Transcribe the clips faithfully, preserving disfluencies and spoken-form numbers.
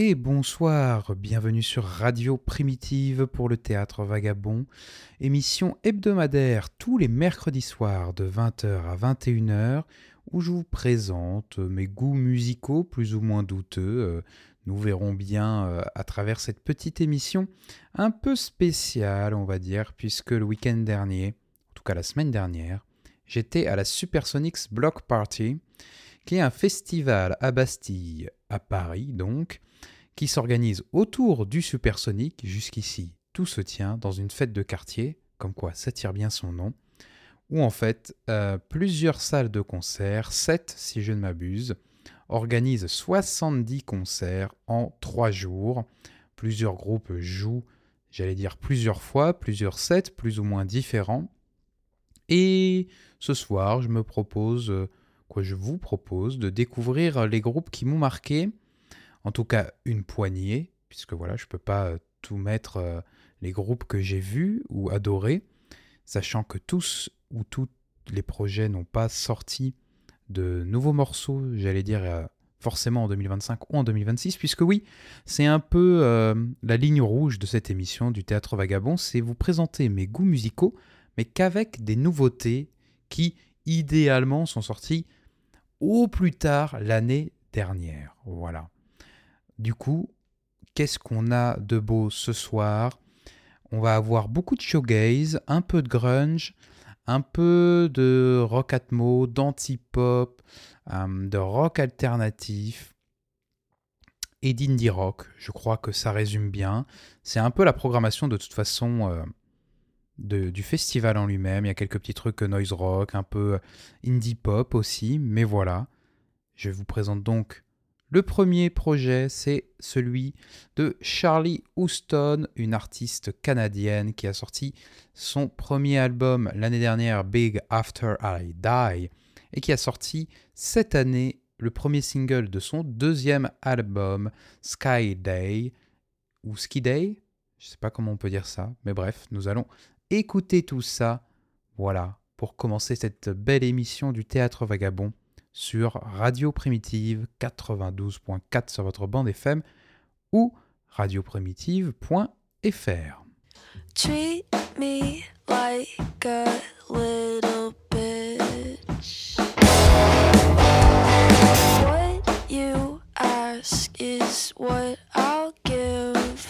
Et bonsoir, bienvenue sur Radio Primitive pour le Théâtre Vagabond, émission hebdomadaire tous les mercredis soirs de vingt heures à vingt et une heures où je vous présente mes goûts musicaux plus ou moins douteux. Nous verrons bien à travers cette petite émission un peu spéciale, on va dire, puisque le week-end dernier, en tout cas la semaine dernière, j'étais à la Supersonics Block Party, qui est un festival à Bastille, à Paris donc, qui s'organise autour du Supersonic. Jusqu'ici, tout se tient dans une fête de quartier, comme quoi ça tire bien son nom, où en fait, euh, plusieurs salles de concert, sept si je ne m'abuse, organisent soixante-dix concerts en trois jours. Plusieurs groupes jouent, j'allais dire plusieurs fois, plusieurs sets, plus ou moins différents. Et ce soir, je me propose, quoi, je vous propose de découvrir les groupes qui m'ont marqué, en tout cas une poignée, puisque voilà, je ne peux pas tout mettre euh, les groupes que j'ai vus ou adorés, sachant que tous ou tous les projets n'ont pas sorti de nouveaux morceaux, j'allais dire euh, forcément en deux mille vingt-cinq ou en deux mille vingt-six, puisque oui, c'est un peu euh, la ligne rouge de cette émission du Théâtre Vagabond, c'est vous présenter mes goûts musicaux, mais qu'avec des nouveautés qui, idéalement, sont sorties au plus tard l'année dernière. Voilà. Du coup, qu'est-ce qu'on a de beau ce soir ? On va avoir beaucoup de shoegaze, un peu de grunge, un peu de rock atmo, d'anti-pop, euh, de rock alternatif et d'indie rock. Je crois que ça résume bien. C'est un peu la programmation de toute façon euh, de, du festival en lui-même. Il y a quelques petits trucs noise rock, un peu indie pop aussi, mais voilà. Je vous présente donc le premier projet, c'est celui de Charlie Houston, une artiste canadienne qui a sorti son premier album l'année dernière, Big After I Die, et qui a sorti cette année le premier single de son deuxième album, Sky Day, ou Ski Day, je ne sais pas comment on peut dire ça, mais bref, nous allons écouter tout ça, voilà, pour commencer cette belle émission du Théâtre Vagabond, sur Radio Primitive quatre-vingt-douze point quatre sur votre bande F M ou radio primitive point f r. Treat me like a little bitch. What you ask is what I'll give.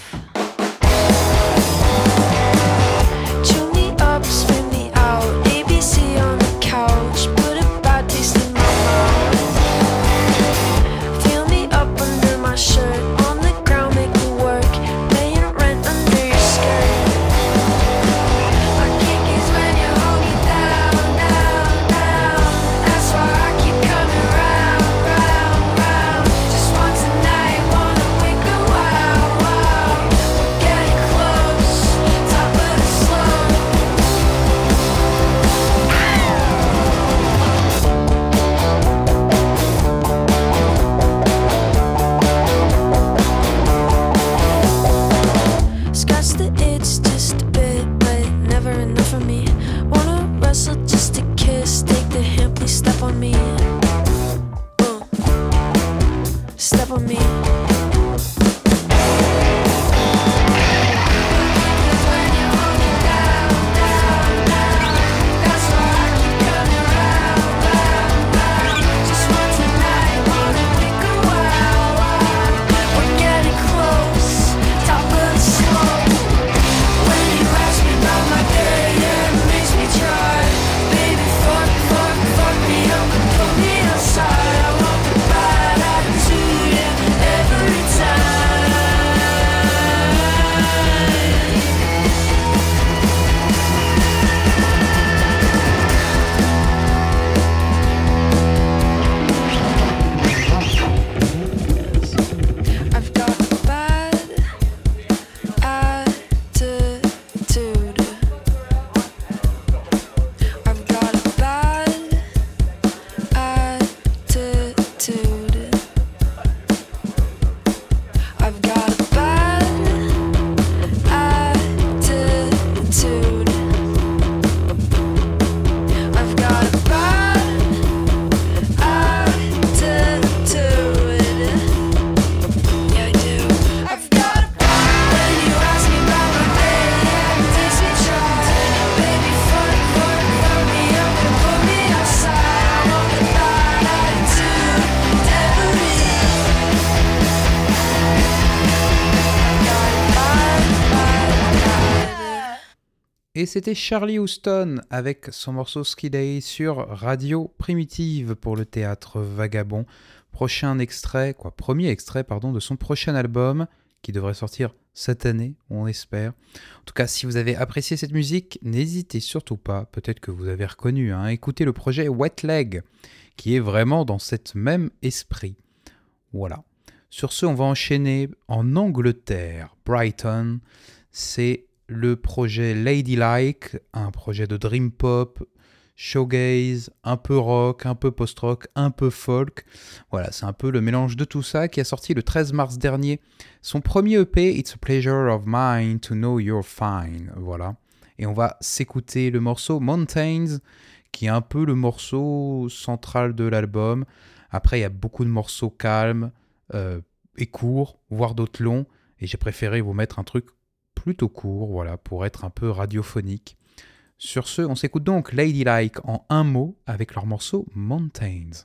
Chew me up, spin me out, A B C on the couch. Put a bad taste in my Feel me up under my shirt, on the ground, make me work, paying rent under your skirt. My kick is when you hold me down, down, down. That's why I keep coming round, round, round. Just once a night, wanna wake Et c'était Charlie Houston avec son morceau Ski Day sur Radio Primitive pour le théâtre Vagabond. Prochain extrait, quoi, premier extrait, pardon, de son prochain album qui devrait sortir cette année, on espère. En tout cas, si vous avez apprécié cette musique, n'hésitez surtout pas, peut-être que vous avez reconnu, hein, écoutez le projet Wet Leg, qui est vraiment dans cet même esprit. Voilà. Sur ce, on va enchaîner en Angleterre. Brighton, c'est le projet Ladylike, un projet de dream pop, showgaze, un peu rock, un peu post-rock, un peu folk. Voilà, c'est un peu le mélange de tout ça qui a sorti le treize mars dernier son premier E P, It's a Pleasure of Mine to Know You're Fine. Voilà. Et on va s'écouter le morceau Mountains, qui est un peu le morceau central de l'album. Après, il y a beaucoup de morceaux calmes euh, et courts, voire d'autres longs. Et j'ai préféré vous mettre un truc plutôt court, voilà, pour être un peu radiophonique. Sur ce, on s'écoute donc Ladylike en un mot avec leur morceau Mountains.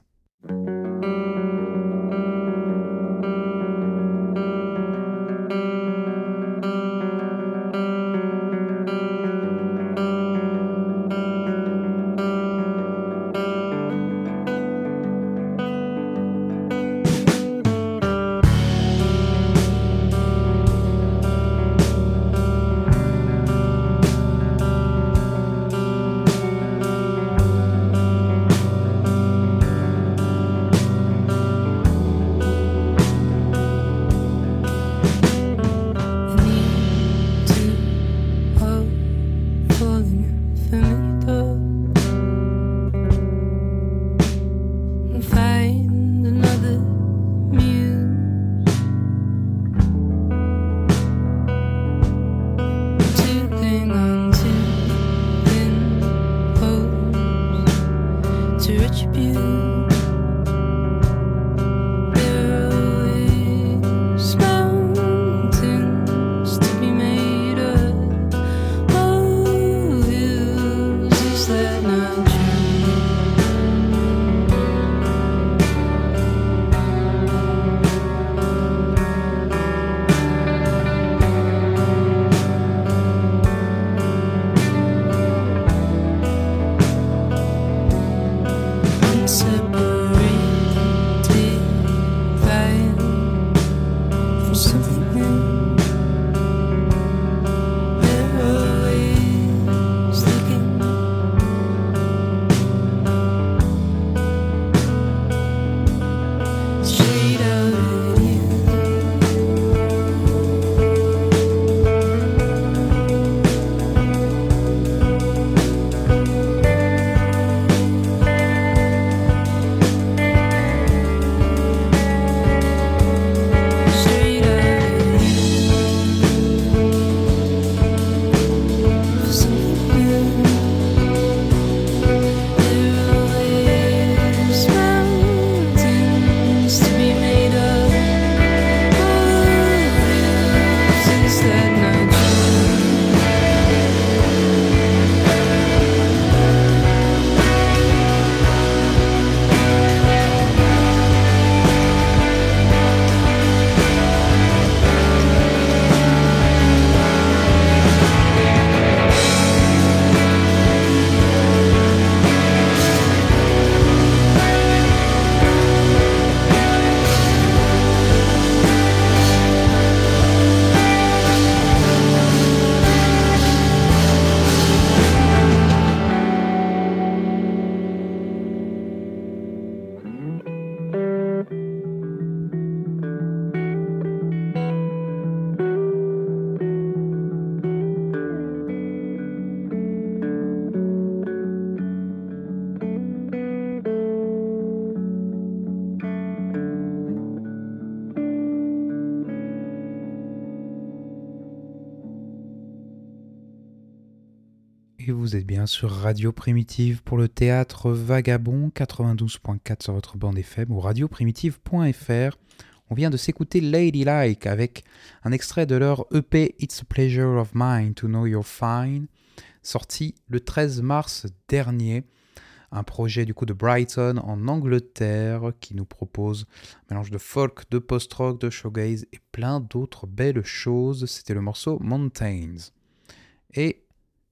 Et vous êtes bien sur Radio Primitive pour le théâtre Vagabond, quatre-vingt-douze virgule quatre sur votre bande F M ou radioprimitive point F R. On vient de s'écouter Ladylike avec un extrait de leur E P It's a Pleasure of Mine to Know You're Fine, sorti le treize mars dernier. Un projet du coup de Brighton en Angleterre qui nous propose un mélange de folk, de post-rock, de showgaze et plein d'autres belles choses. C'était le morceau Mountains. Et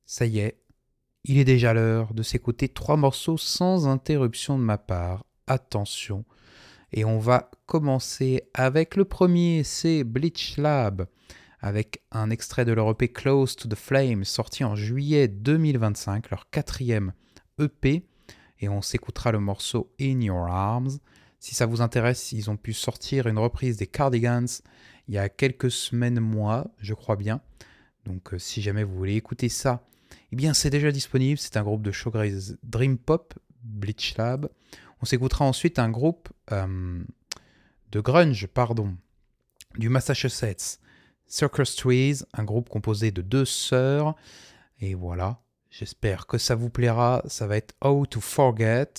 Ça y est, il est déjà l'heure de s'écouter trois morceaux sans interruption de ma part. Attention. Et on va commencer avec le premier, c'est Bleach Lab, avec un extrait de leur E P Close to the Flame, sorti en juillet deux mille vingt-cinq, leur quatrième E P, et on s'écoutera le morceau In Your Arms. Si ça vous intéresse, ils ont pu sortir une reprise des Cardigans il y a quelques semaines, mois, je crois bien. Donc euh, si jamais vous voulez écouter ça, eh bien c'est déjà disponible, c'est un groupe de showgaze Dream Pop, Bleach Lab. On s'écoutera ensuite un groupe euh, de grunge, pardon, du Massachusetts, Circus Trees, un groupe composé de deux sœurs. Et voilà, j'espère que ça vous plaira. Ça va être How to Forget.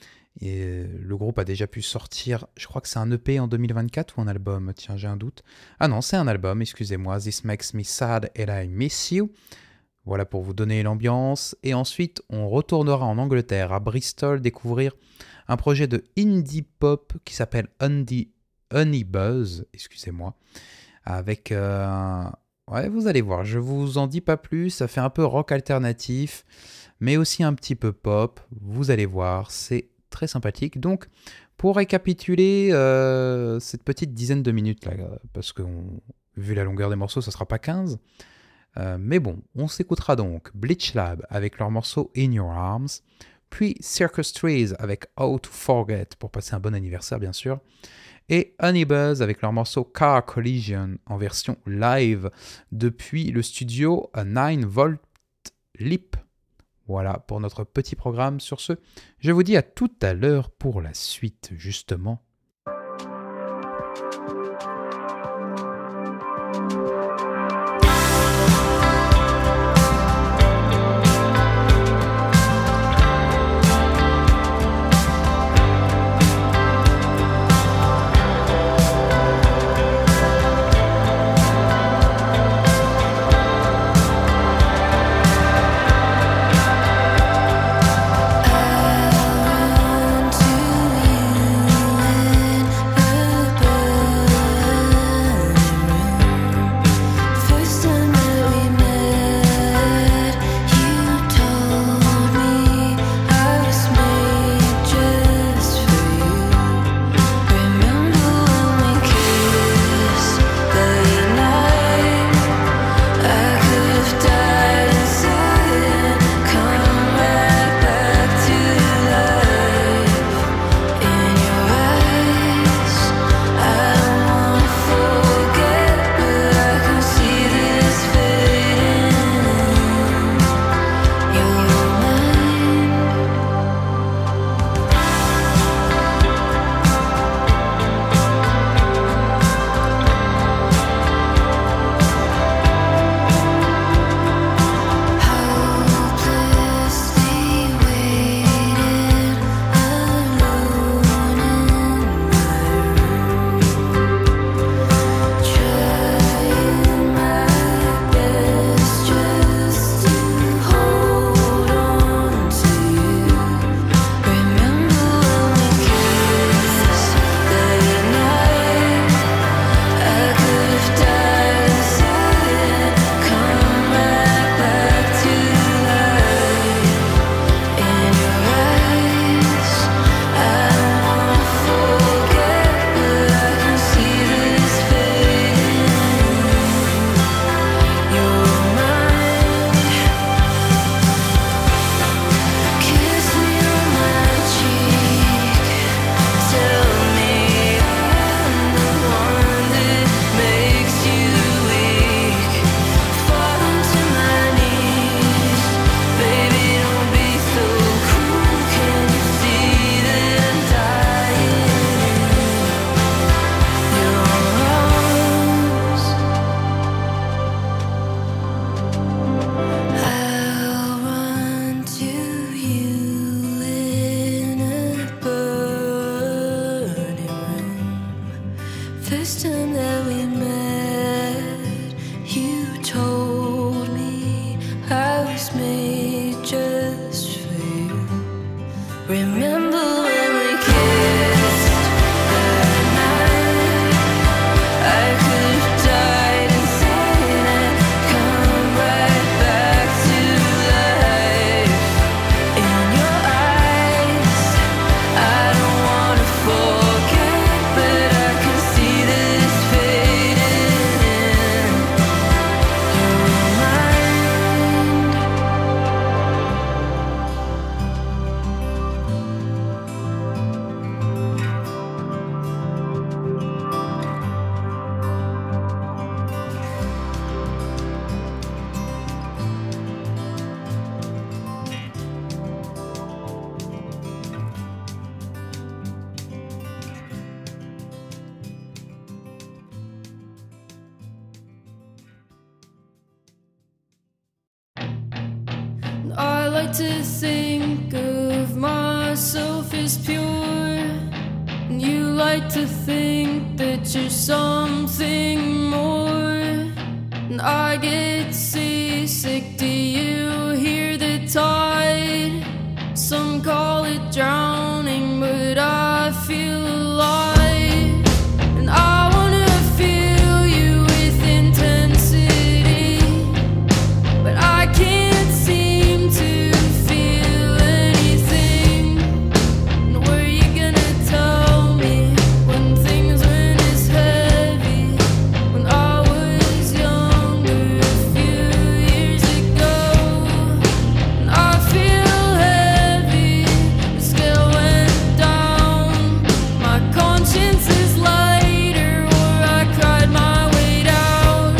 Et le groupe a déjà pu sortir, je crois que c'est un E P en deux mille vingt-quatre ou un album, tiens j'ai un doute. Ah non, c'est un album, excusez-moi, This Makes Me Sad and I Miss You. Voilà pour vous donner l'ambiance. Et ensuite, on retournera en Angleterre, à Bristol, découvrir un projet de indie pop qui s'appelle Honey, Honey Buzz, excusez-moi, avec... Euh, ouais, vous allez voir, je vous en dis pas plus, ça fait un peu rock alternatif, mais aussi un petit peu pop, vous allez voir, c'est très sympathique. Donc, pour récapituler euh, cette petite dizaine de minutes, là, parce que on, vu la longueur des morceaux, ça sera pas quinze, euh, mais bon, on s'écoutera donc Bleach Lab avec leur morceau In Your Arms, puis Circus Trees avec How to Forget pour passer un bon anniversaire bien sûr, et Honeybuzz avec leur morceau Car Collision en version live depuis le studio à nine volt Leap. Voilà pour notre petit programme. Sur ce, je vous dis à tout à l'heure pour la suite justement. To you in the like to think of myself as pure, and you like to think that you're something more. And I get seasick, do you hear the tide? Some call it drowning, but I feel alive. And I wanna feel you with intensity, but I can't seem to feel anything. And were you gonna tell me when things weren't as heavy, when I was younger a few years ago? And I feel heavy, the scale went down. My conscience is lighter, or I cried my weight out.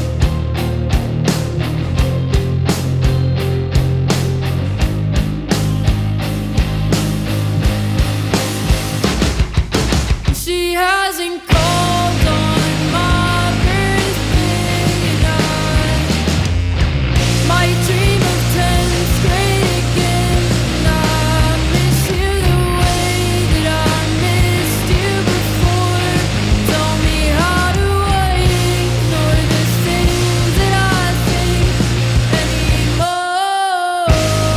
She hasn't called on my birthday, and I might dream of tenth grade again. And I miss you the way that I missed you before. Tell me, how do I ignore the things that I think anymore?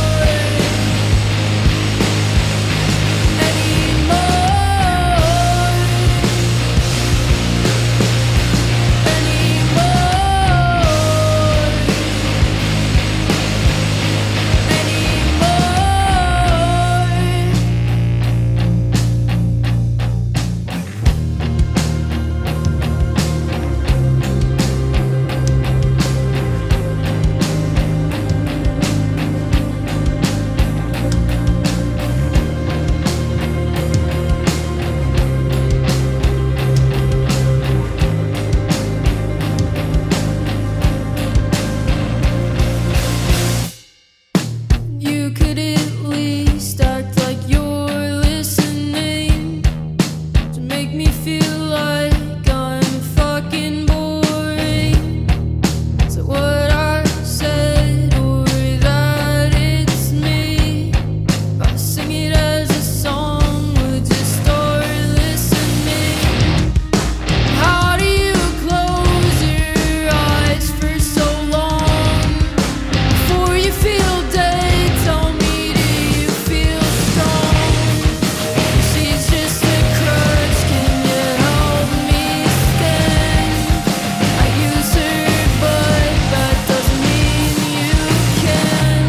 You could at least act like you're listening, to make me feel like I'm fucking boring. So what I said, or that it's me, if I sing it as a song, would you start listening? How do you close your eyes for so long before you feel dead? Tell me, do you feel strong? She's just a crutch, can you help me stand? I use her, but that doesn't mean you can.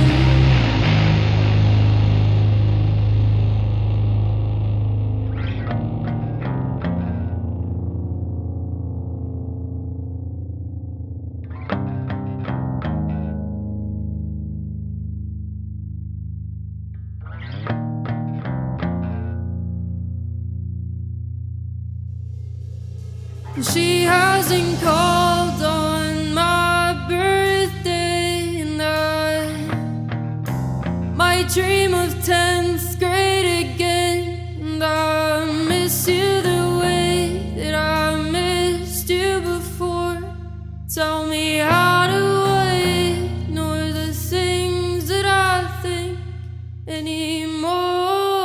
She hasn't called on my birthday, and I might dream of tenth grade again. And I miss you the way that I missed you before. Tell me, how do I ignore the things that I think anymore?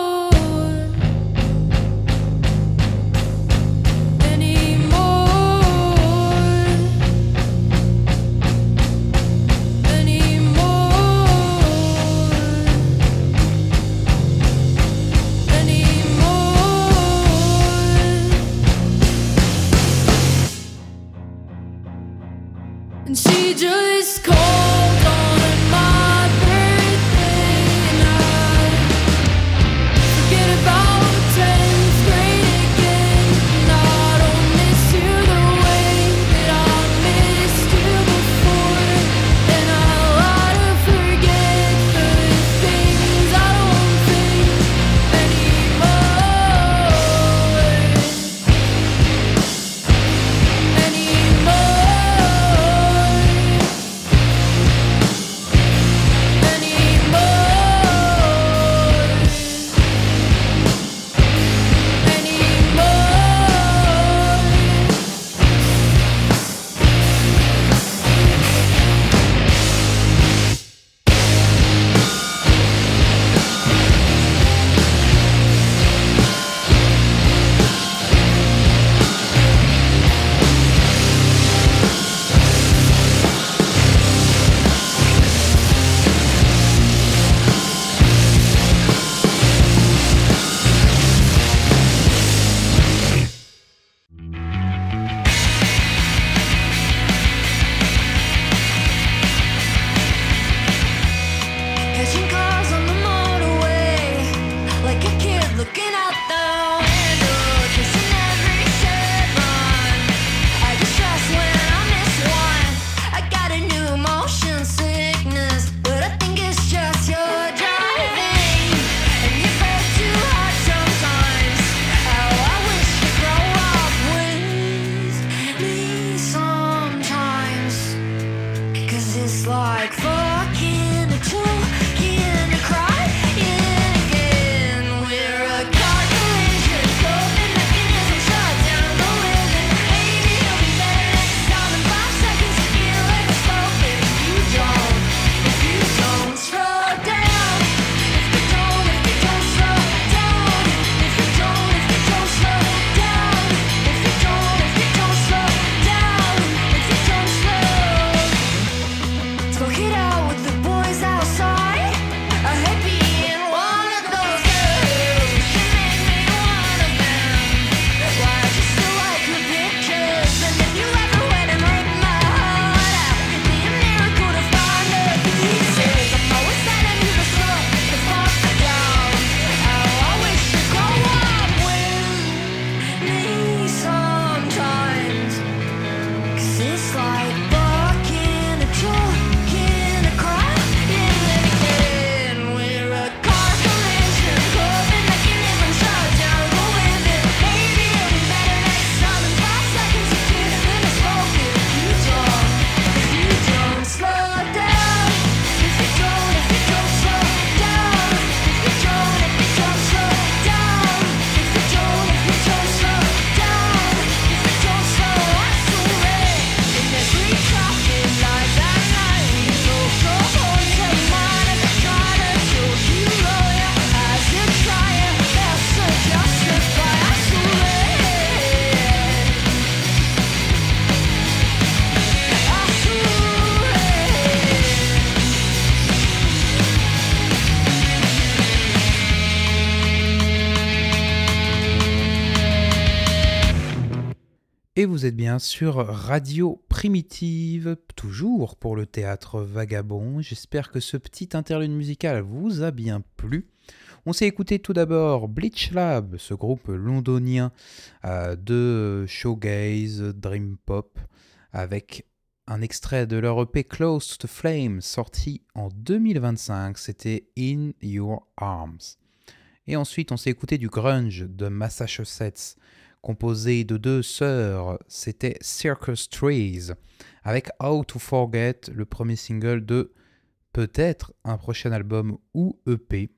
And she just called on my birthday, and I forget about tenth grade again. And I don't miss you the way that I missed you before. And I lie to forget the things I don't think anymore. Anymore. Et vous êtes bien sur Radio Primitive, toujours pour le théâtre vagabond. J'espère que ce petit interlude musical vous a bien plu. On s'est écouté tout d'abord Bleach Lab, ce groupe londonien euh, de shoegaze, dream pop, avec un extrait de leur E P Close to Flame, sorti en deux mille vingt-cinq, c'était In Your Arms. Et ensuite, on s'est écouté du grunge de Massachusetts, composé de deux sœurs, c'était Circus Trees, avec How to Forget, le premier single de peut-être un prochain album ou E P.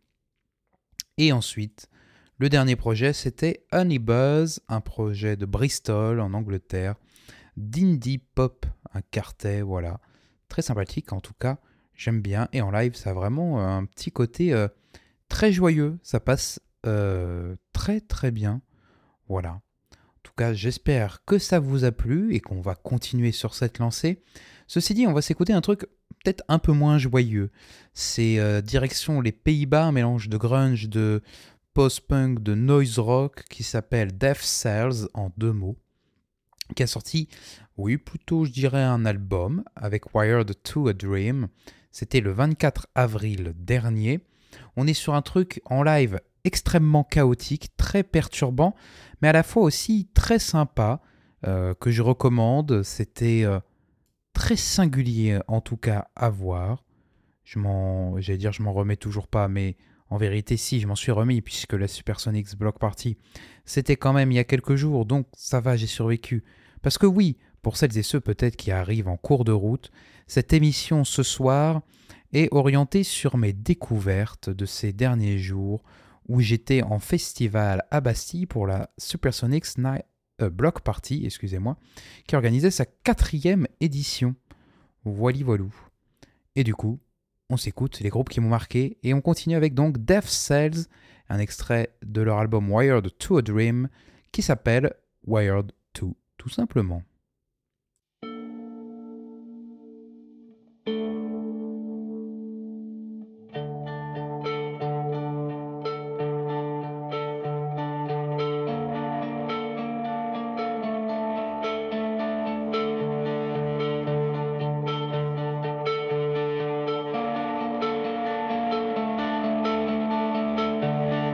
Et ensuite, le dernier projet, c'était Honey Buzz, un projet de Bristol, en Angleterre, d'indie pop, un quartet, voilà. Très sympathique, en tout cas, j'aime bien. Et en live, ça a vraiment un petit côté euh, très joyeux, ça passe euh, très très bien, voilà. En tout cas, j'espère que ça vous a plu et qu'on va continuer sur cette lancée. Ceci dit, on va s'écouter un truc peut-être un peu moins joyeux. C'est euh, direction les Pays-Bas, un mélange de grunge, de post-punk, de noise rock qui s'appelle Death Cells en deux mots, qui a sorti, oui, plutôt je dirais un album avec Wired to a Dream. C'était le vingt-quatre avril dernier. On est sur un truc en live extrêmement chaotique, très perturbant, mais à la fois aussi très sympa, euh, que je recommande. C'était euh, très singulier, en tout cas, à voir. Je m'en, j'allais dire, je m'en remets toujours pas, mais en vérité, si, je m'en suis remis, puisque la Supersonics Block Party, c'était quand même il y a quelques jours, donc ça va, j'ai survécu. Parce que oui, pour celles et ceux peut-être qui arrivent en cours de route, cette émission ce soir est orientée sur mes découvertes de ces derniers jours, où j'étais en festival à Bastille pour la Supersonics Night, euh, Block Party, excusez-moi, qui organisait sa quatrième édition. Voili voilou. Et du coup, on s'écoute les groupes qui m'ont marqué, et on continue avec donc Death Cells, un extrait de leur album Wired to a Dream, qui s'appelle Wired to, tout simplement.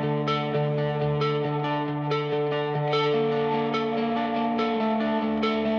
Thank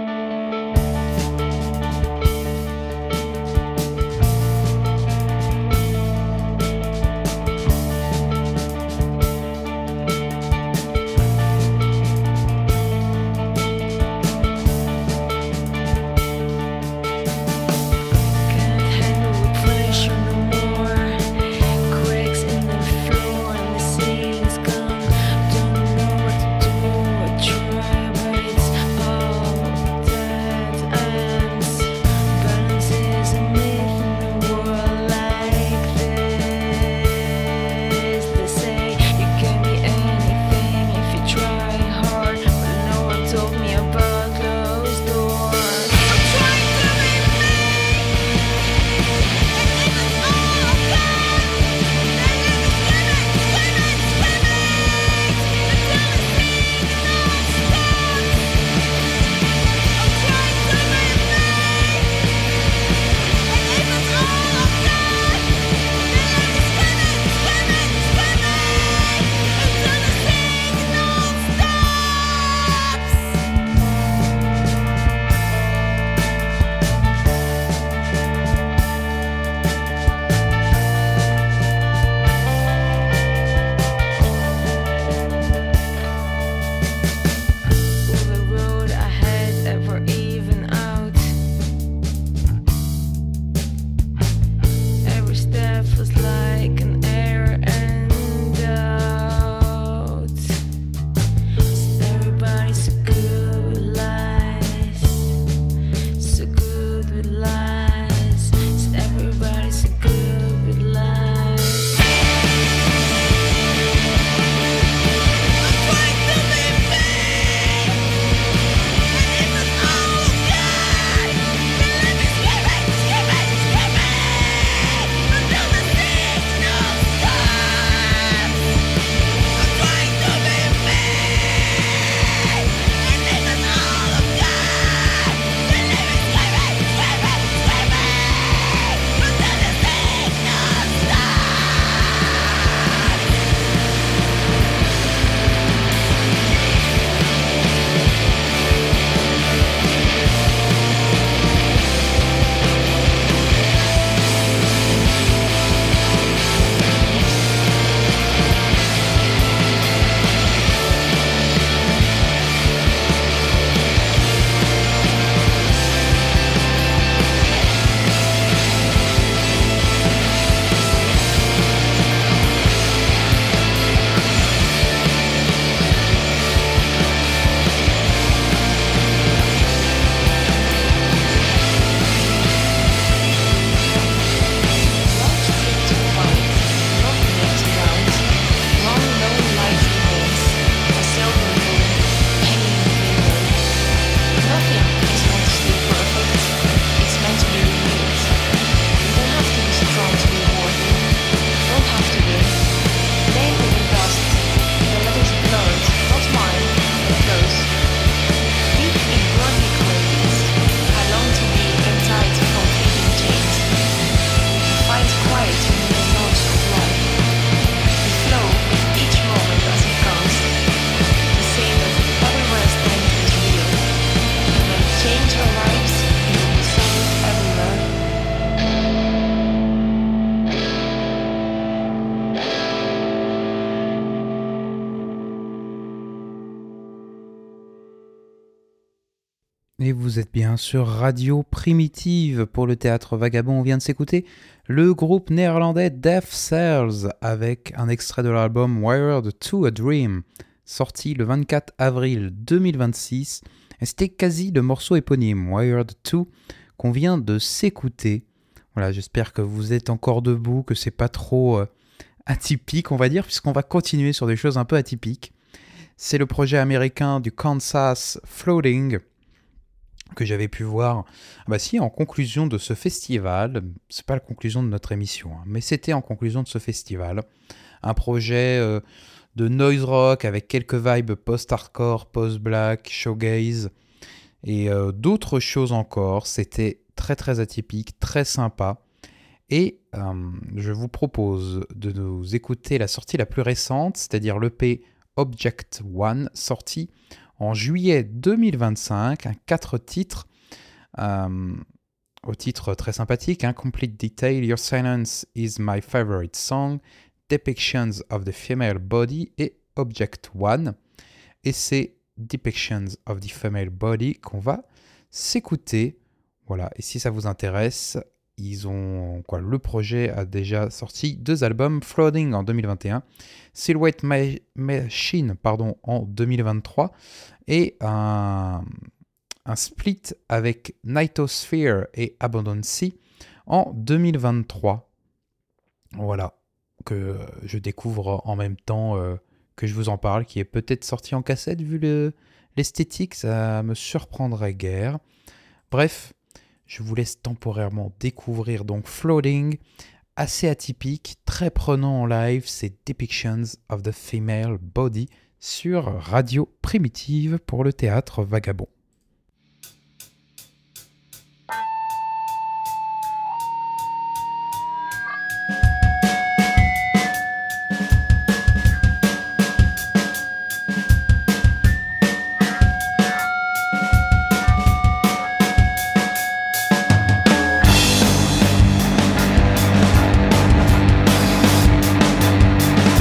Et vous êtes bien sur Radio Primitive pour le Théâtre Vagabond. On vient de s'écouter le groupe néerlandais Deaf Cells avec un extrait de l'album Wired to a Dream, sorti le vingt-quatre avril deux mille vingt-six. Et c'était quasi le morceau éponyme, Wired to, qu'on vient de s'écouter. Voilà, j'espère que vous êtes encore debout, que c'est pas trop euh, atypique, on va dire, puisqu'on va continuer sur des choses un peu atypiques. C'est le projet américain du Kansas Floating, que j'avais pu voir, bah si, en conclusion de ce festival. C'est pas la conclusion de notre émission, hein, mais c'était en conclusion de ce festival. Un projet euh, de noise rock avec quelques vibes post-hardcore, post-black, shoegaze et euh, d'autres choses encore. C'était très très atypique, très sympa. Et euh, je vous propose de nous écouter la sortie la plus récente, c'est-à-dire l'E P Object One, sorti en juillet deux mille vingt-cinq, un quatre titres, euh, au titre très sympathique, hein, Complete Detail, Your Silence is My Favorite Song, Depictions of the Female Body et Object One. Et c'est Depictions of the Female Body qu'on va s'écouter. Voilà, et si ça vous intéresse, ils ont quoi, le projet a déjà sorti deux albums, Floating en deux mille vingt et un, Silhouette Ma- Machine pardon, en deux mille vingt-trois, et un, un split avec Nightosphere et Abundancy en deux mille vingt-trois. Voilà, que je découvre en même temps euh, que je vous en parle, qui est peut-être sorti en cassette, vu le, l'esthétique, ça me surprendrait guère. Bref, je vous laisse temporairement découvrir donc Floating, assez atypique, très prenant en live, c'est Depictions of the Female Body sur Radio Primitive pour le Théâtre Vagabond.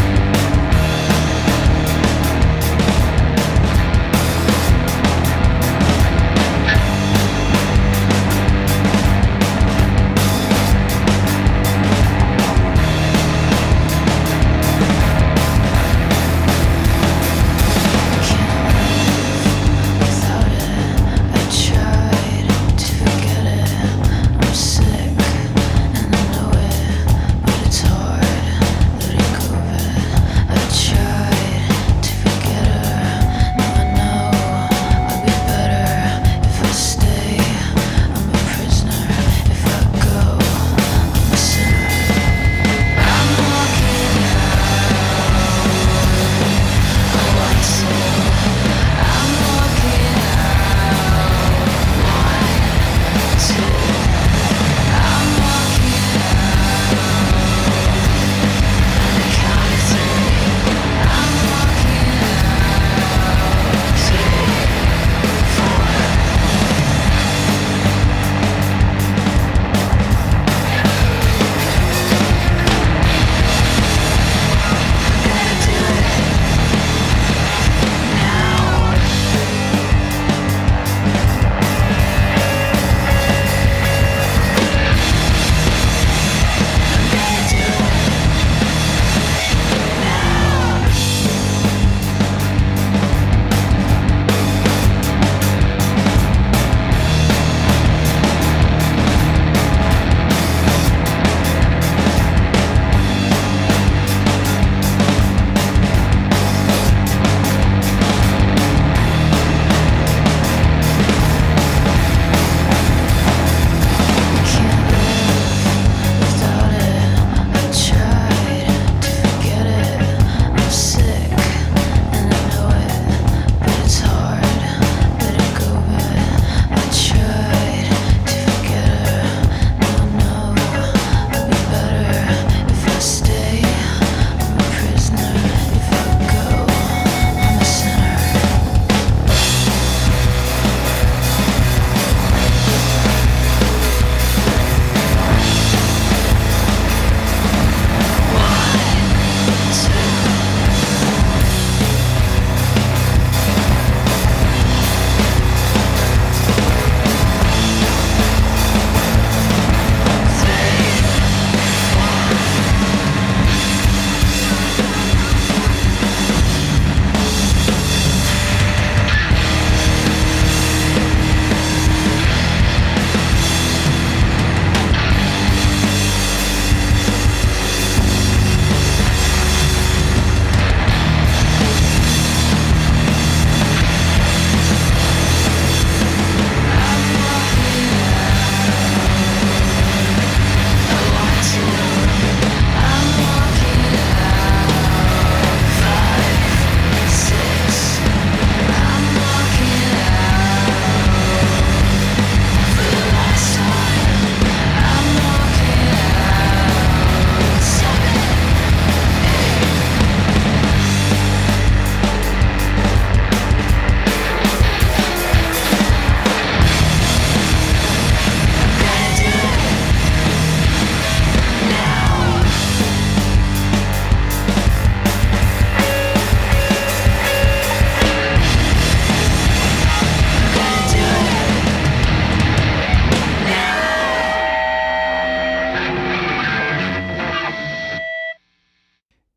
Thank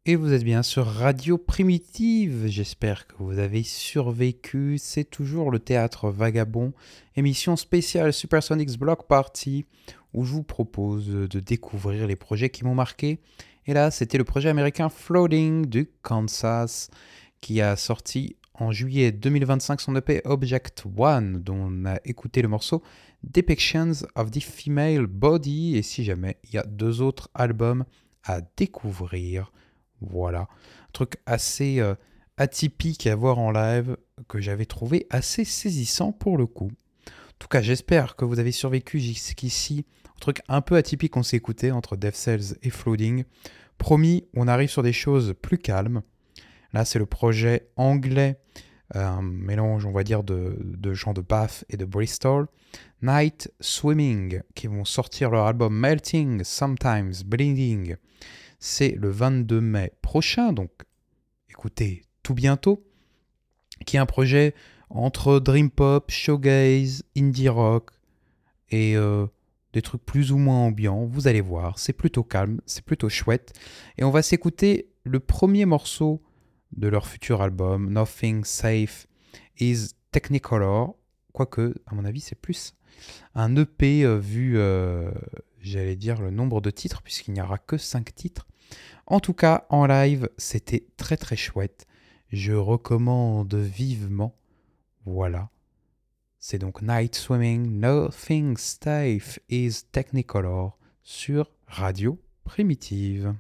Et vous êtes bien sur Radio Primitive, j'espère que vous avez survécu, c'est toujours le Théâtre Vagabond, émission spéciale Supersonics Block Party, où je vous propose de découvrir les projets qui m'ont marqué. Et là, c'était le projet américain Floating du Kansas, qui a sorti en juillet deux mille vingt-cinq son E P Object One, dont on a écouté le morceau Depictions of the Female Body, et si jamais, il y a deux autres albums à découvrir. Voilà, un truc assez euh, atypique à voir en live que j'avais trouvé assez saisissant pour le coup. En tout cas, j'espère que vous avez survécu jusqu'ici. Un truc un peu atypique qu'on s'est écouté entre Death Cells et Floating. Promis, on arrive sur des choses plus calmes. Là, c'est le projet anglais, euh, un mélange, on va dire, de, de gens de Bath et de Bristol. Night Swimming, qui vont sortir leur album Melting, Sometimes Bleeding. C'est le vingt-deux mai prochain, donc écoutez, tout bientôt, qui est un projet entre dream pop, shoegaze, indie rock et euh, des trucs plus ou moins ambiants. Vous allez voir, c'est plutôt calme, c'est plutôt chouette. Et on va s'écouter le premier morceau de leur futur album, Nothing Safe is Technicolor. Quoique, à mon avis, c'est plus un E P euh, vu... Euh, j'allais dire le nombre de titres, puisqu'il n'y aura que cinq titres. En tout cas, en live, c'était très très chouette. Je recommande vivement. Voilà. C'est donc Night Swimming, Nothing Safe is Technicolor sur Radio Primitive.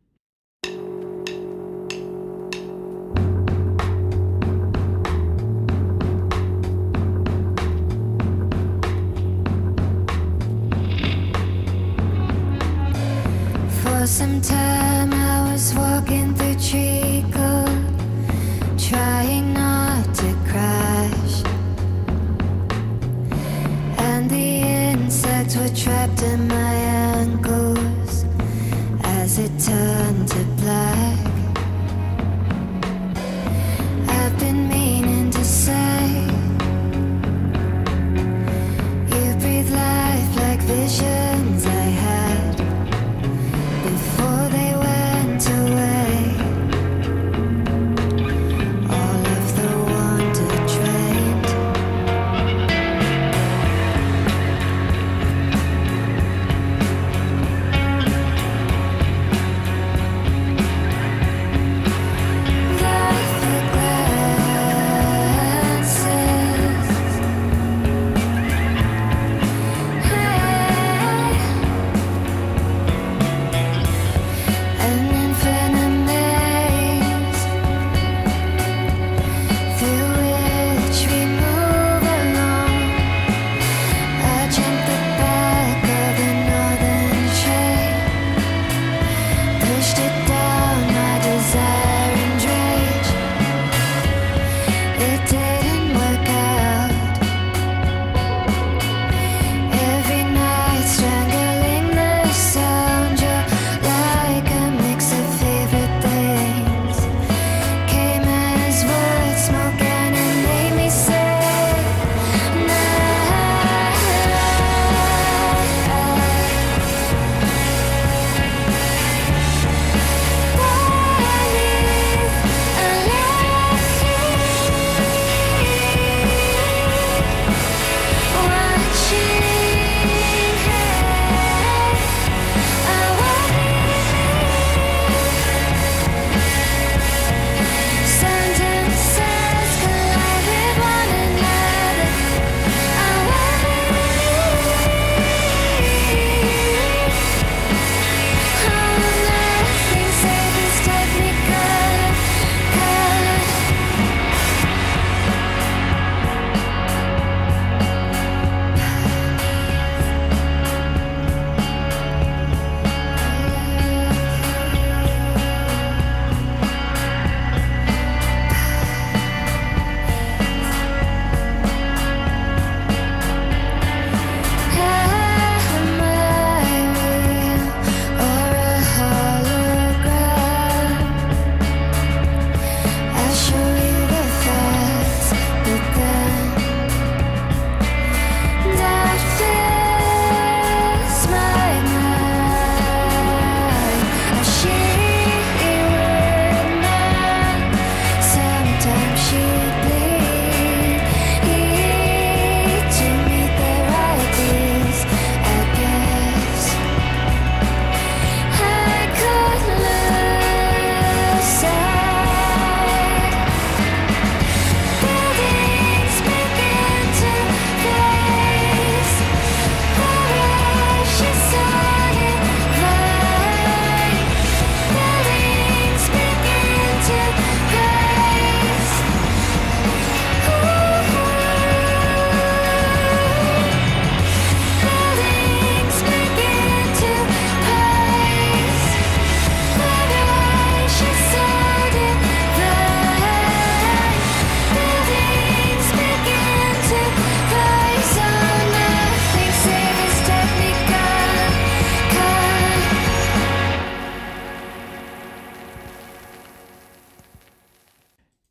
For some time I was walking through Treacle, trying not to crash, and the insects were trapped in my ankles as it turned to black. I've been meaning to say, you breathe life like visions I had before they went away. All of the wonder drained.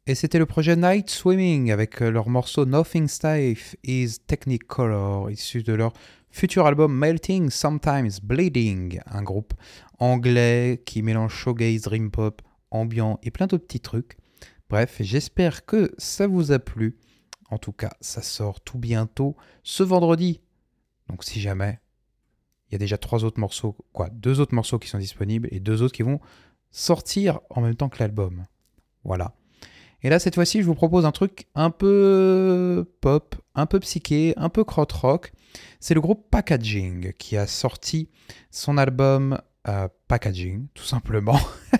Et c'était le projet Night Swimming avec leur morceau Nothing Safe is Technicolor, issu de leur futur album Melting Sometimes Bleeding, un groupe anglais qui mélange shoegaze, dream pop, ambiant et plein d'autres petits trucs. Bref, j'espère que ça vous a plu. En tout cas, ça sort tout bientôt ce vendredi. Donc si jamais, il y a déjà trois autres morceaux, quoi, deux autres morceaux qui sont disponibles et deux autres qui vont sortir en même temps que l'album. Voilà. Et là, cette fois-ci, je vous propose un truc un peu pop, un peu psyché, un peu krautrock. C'est le groupe Packaging qui a sorti son album euh, Packaging, tout simplement.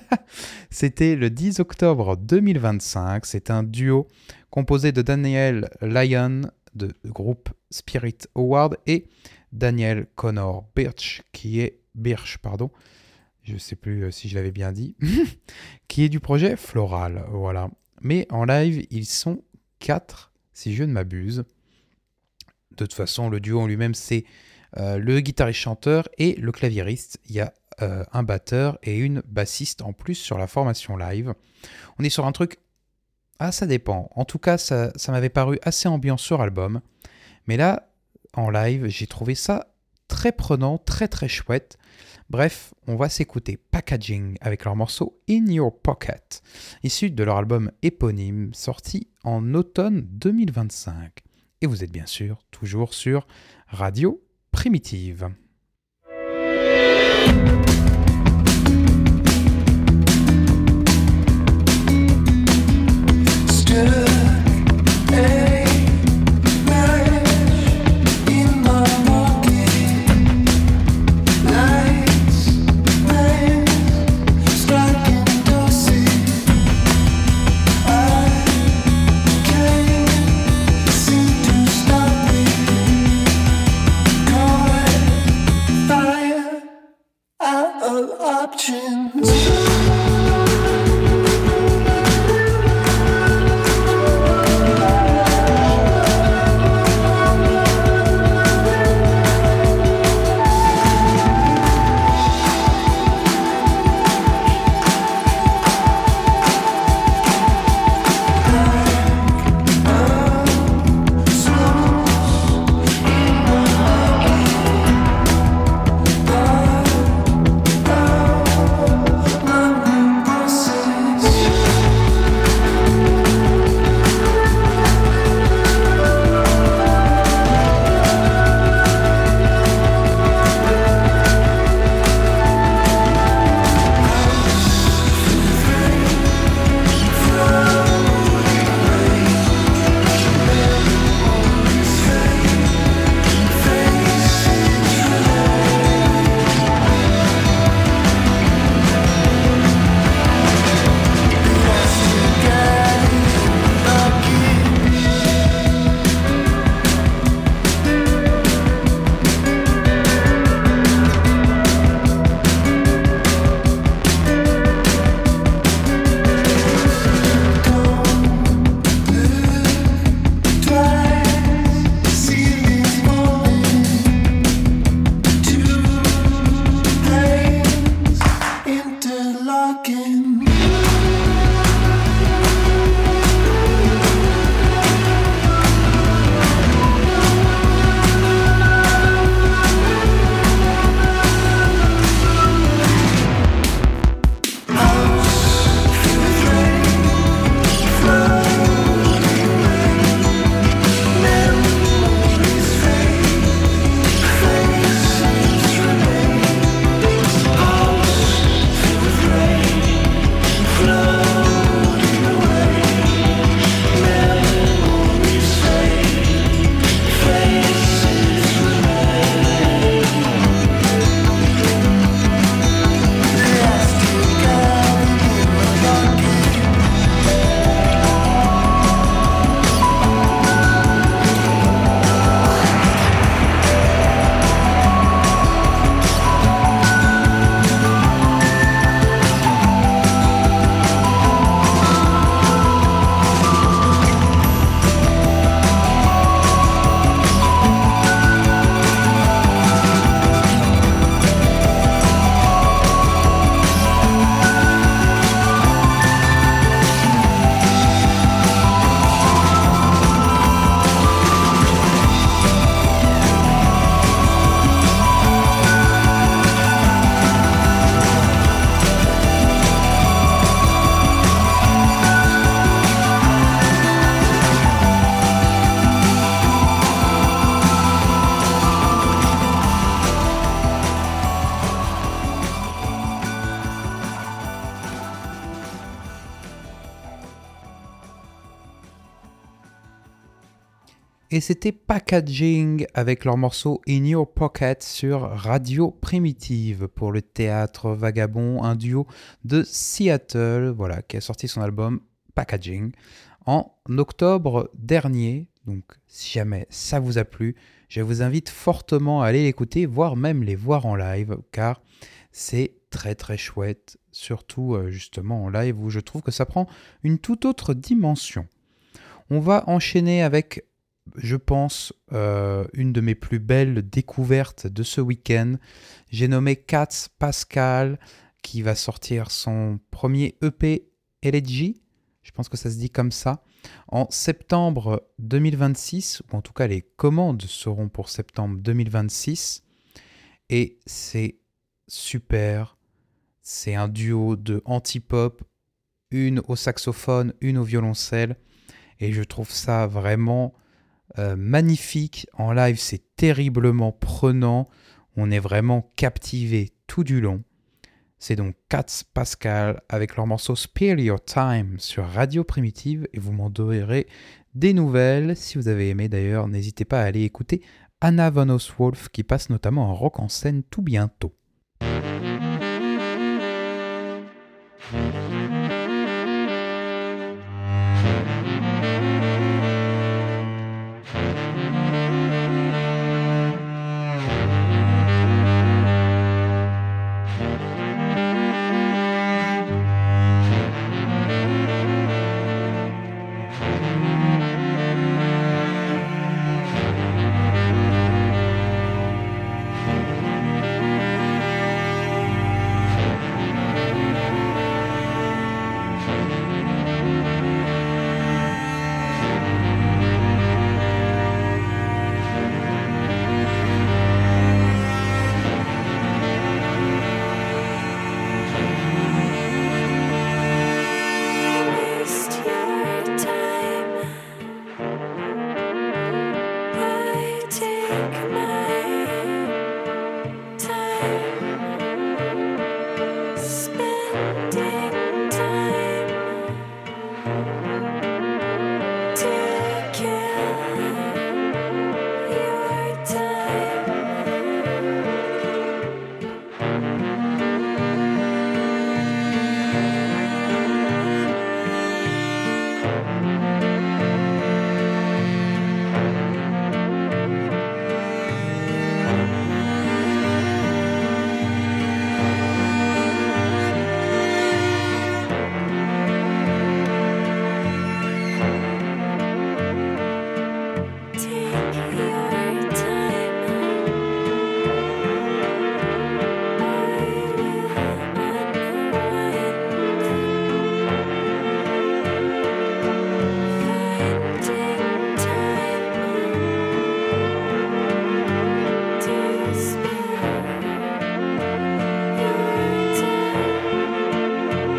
C'était le dix octobre deux mille vingt-cinq. C'est un duo composé de Daniel Lyon, de groupe Spirit Award, et Daniel Connor Birch, qui est Birch, pardon. Je ne sais plus si je l'avais bien dit, qui est du projet Floral, voilà. Mais en live, ils sont quatre, si je ne m'abuse. De toute façon, le duo en lui-même, c'est euh, le guitariste-chanteur et le claviériste. Il y a euh, un batteur et une bassiste en plus sur la formation live. On est sur un truc... Ah, ça dépend. En tout cas, ça, ça m'avait paru assez ambiant sur album. Mais là, en live, j'ai trouvé ça très prenant, très très chouette. Bref, on va s'écouter Packaging avec leur morceau In Your Pocket, issu de leur album éponyme, sorti en automne deux mille vingt-cinq. Et vous êtes bien sûr toujours sur Radio Primitive. Thank Et c'était Packaging avec leur morceau In Your Pocket sur Radio Primitive pour le Théâtre Vagabond, un duo de Seattle, voilà, qui a sorti son album Packaging en octobre dernier. Donc si jamais ça vous a plu, je vous invite fortement à aller l'écouter, voire même les voir en live, car c'est très très chouette, surtout euh, justement en live où je trouve que ça prend une toute autre dimension. On va enchaîner avec, je pense, euh, une de mes plus belles découvertes de ce week-end. J'ai nommé Katz Pascal, qui va sortir son premier E P Elegy, je pense que ça se dit comme ça, en septembre deux mille vingt-six, ou en tout cas les commandes seront pour septembre deux mille vingt-six, et c'est super. C'est un duo de anti-pop, une au saxophone, une au violoncelle, et je trouve ça vraiment euh, magnifique. En live, c'est terriblement prenant, on est vraiment captivé tout du long. C'est donc Katz Pascal avec leur morceau Spare Your Time sur Radio Primitive, et vous m'en donnerez des nouvelles. Si vous avez aimé d'ailleurs, n'hésitez pas à aller écouter Anna von Oswolf qui passe notamment en rock en scène tout bientôt. Waste your time. I take my time spending time to kill your time. Take your time. I will unwind. Finding time to spare your time.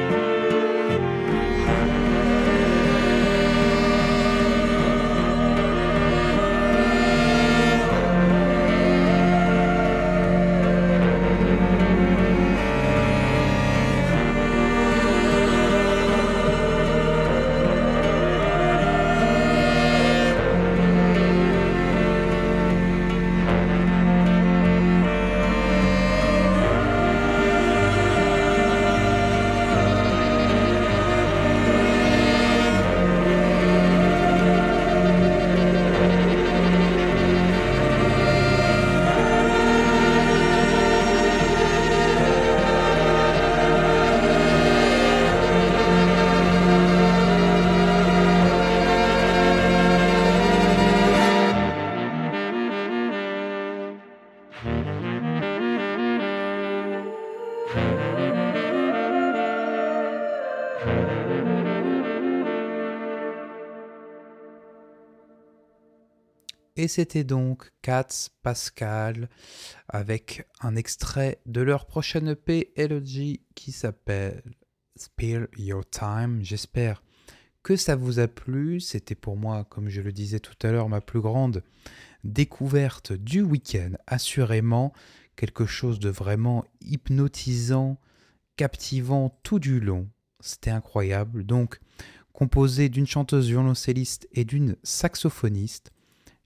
Et c'était donc Katz Pascal avec un extrait de leur prochaine E P Elegy qui s'appelle Spare Your Time. J'espère que ça vous a plu. C'était pour moi, comme je le disais tout à l'heure, ma plus grande découverte du week-end. Assurément, quelque chose de vraiment hypnotisant, captivant tout du long. C'était incroyable. Donc, composé d'une chanteuse violoncelliste et d'une saxophoniste.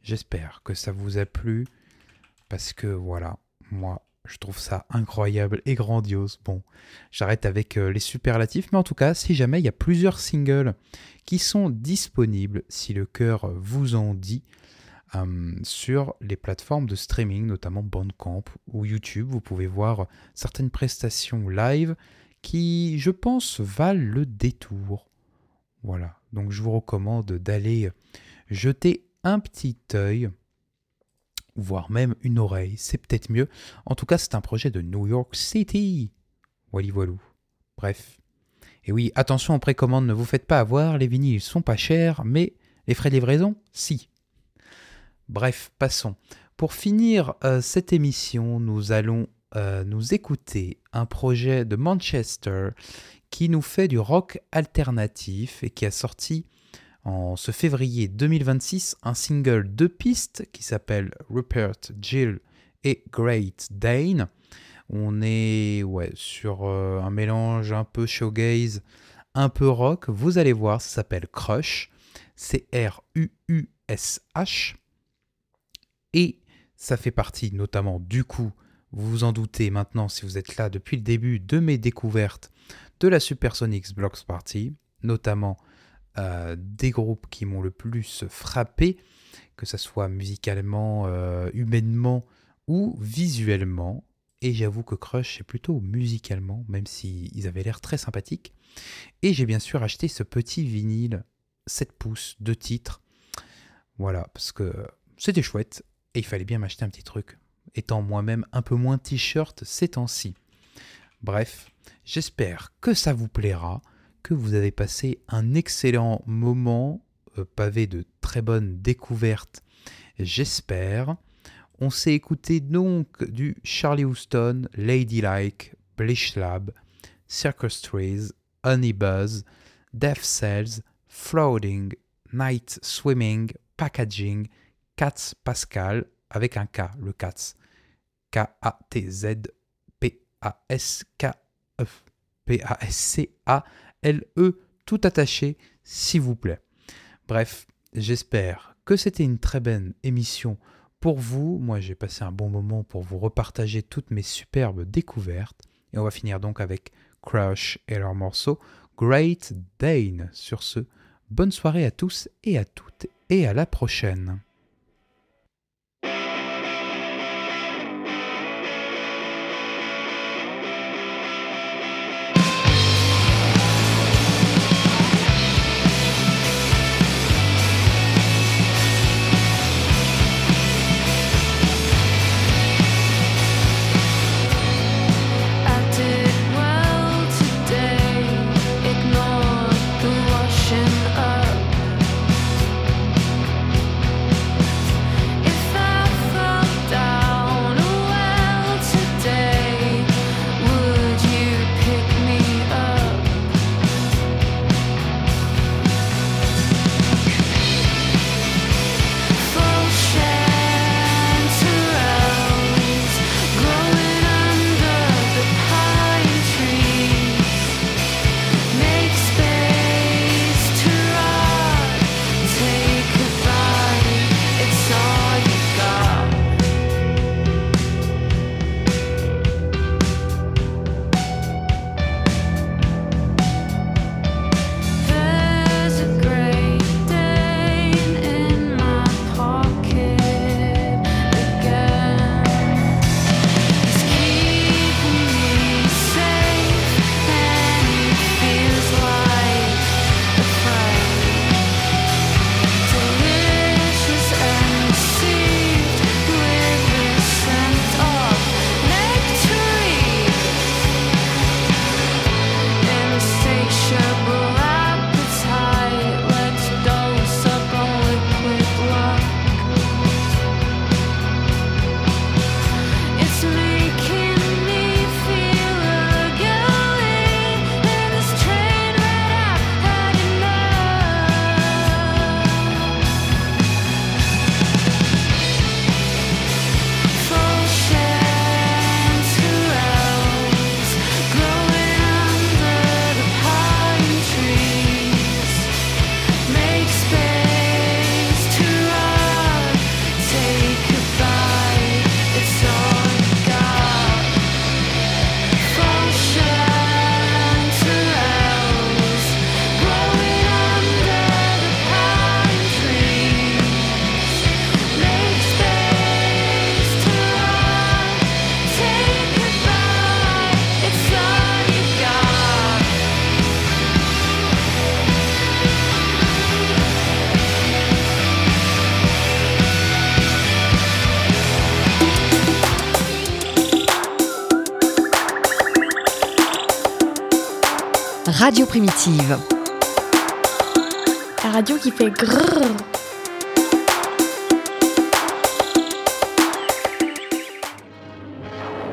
J'espère que ça vous a plu, parce que voilà, moi, je trouve ça incroyable et grandiose. Bon, j'arrête avec euh, les superlatifs, mais en tout cas, si jamais il y a plusieurs singles qui sont disponibles, si le cœur vous en dit, euh, sur les plateformes de streaming, notamment Bandcamp ou YouTube, vous pouvez voir certaines prestations live qui, je pense, valent le détour. Voilà, donc je vous recommande d'aller jeter un petit œil, voire même une oreille, c'est peut-être mieux. En tout cas, c'est un projet de New York City. Wally voilou. Bref. Et oui, attention en précommande, ne vous faites pas avoir, les vinyles sont pas chers, mais les frais de livraison, si. Bref, passons. Pour finir euh, cette émission, nous allons euh, nous écouter un projet de Manchester qui nous fait du rock alternatif et qui a sorti en ce février deux mille vingt-six un single deux pistes qui s'appelle Rupert, Jill et Great Dane. On est ouais, sur euh, un mélange un peu shoegaze, un peu rock. Vous allez voir, ça s'appelle Crush. C'est R U U S H. Et ça fait partie notamment du coup, vous vous en doutez maintenant si vous êtes là depuis le début, de mes découvertes de la Supersonics Block Party, notamment euh, des groupes qui m'ont le plus frappé, que ce soit musicalement, euh, humainement ou visuellement. Et j'avoue que Crush, c'est plutôt musicalement, même s'ils avaient l'air très sympathiques. Et j'ai bien sûr acheté ce petit vinyle sept pouces, deux titres. Voilà, parce que c'était chouette. Et il fallait bien m'acheter un petit truc, étant moi-même un peu moins t-shirt ces temps-ci. Bref, j'espère que ça vous plaira, que vous avez passé un excellent moment, euh, pavé de très bonnes découvertes, j'espère. On s'est écouté donc du Charlie Houston, Ladylike, Bleach Lab, Circus Trees, Honey Buzz, Death Cells, Floating, Night Swimming, Packaging, Katz Pascal, avec un K, le Katz. K A T Z P A S K E. P A S C A L E, tout attaché, s'il vous plaît. Bref, j'espère que c'était une très bonne émission pour vous. Moi, j'ai passé un bon moment pour vous repartager toutes mes superbes découvertes. Et on va finir donc avec Crush et leur morceau Great Dane. Sur ce, bonne soirée à tous et à toutes, et à la prochaine. I did well today, ignored the washing up. Radio Primitive. La radio qui fait grrrr.